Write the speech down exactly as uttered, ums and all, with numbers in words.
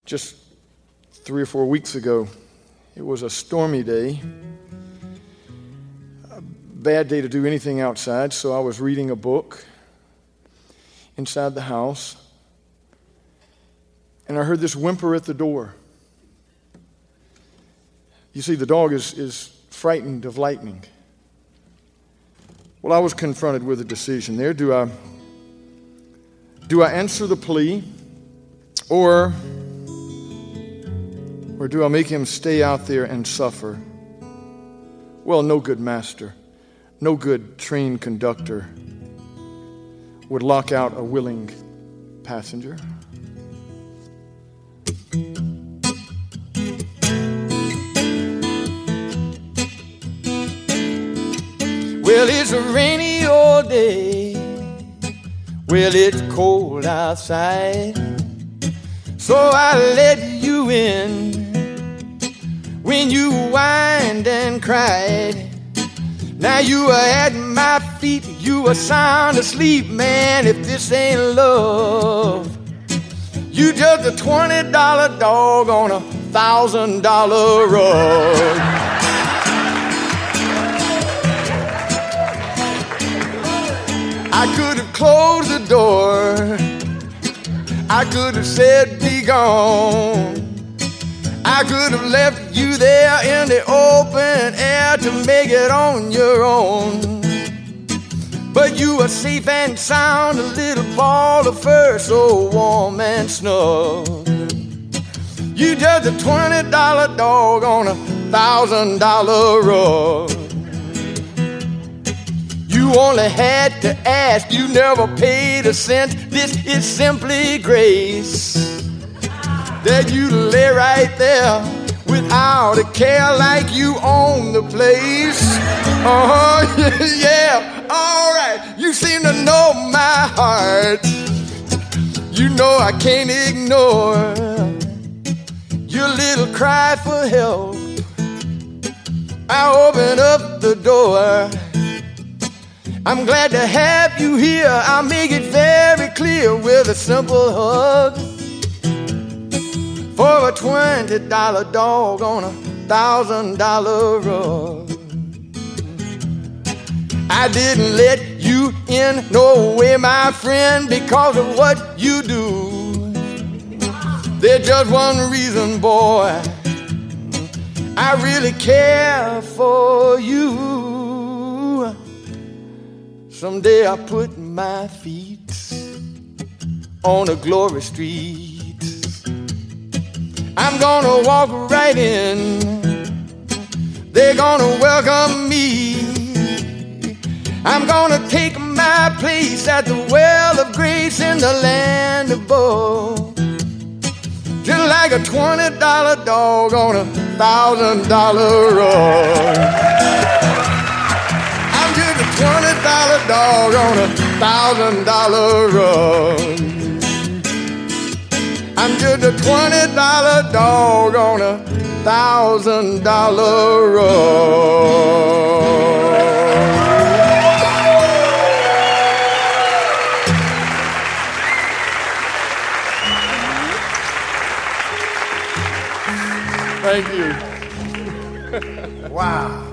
just three or four weeks ago, it was a stormy day, a bad day to do anything outside, so I was reading a book inside the house, and I heard this whimper at the door. You see, the dog is, is frightened of lightning. Well, I was confronted with a decision there. Do I, do I answer the plea, or, or do I make him stay out there and suffer? Well, no good master, no good trained conductor would lock out a willing passenger. Well, it's a rainy old day. Well, it's cold outside. So I let you in when you whined and cried. Now you are at my feet, you are sound asleep, man. If this ain't love, you just a twenty dollar dog on a thousand dollar rug. I could have closed the door, I could have said be gone, I could have left you there in the open air to make it on your own. But you are safe and sound, a little ball of fur so warm and snug. You just a twenty dollar dog on a thousand dollar rug. You only had to ask, you never paid a cent. This is simply grace, that you lay right there without a care, like you own the place. Oh, yeah, all right. You seem to know my heart. You know I can't ignore your little cry for help. I open up the door. I'm glad to have you here. I'll make it very clear with a simple hug. For a twenty dollar dog on a thousand dollar rug. I didn't let you in no way, my friend, because of what you do. There's just one reason, boy, I really care for you. Someday I'll put my feet on a glory street. I'm gonna walk right in. They're gonna welcome me. I'm gonna take my place at the well of grace in the land above. Just like a twenty dollar dog on a thousand dollar rug. I'm just a twenty dollar dog on a thousand dollar rug. I'm just a twenty dollar dog on a thousand dollar rug. Thank you. Wow.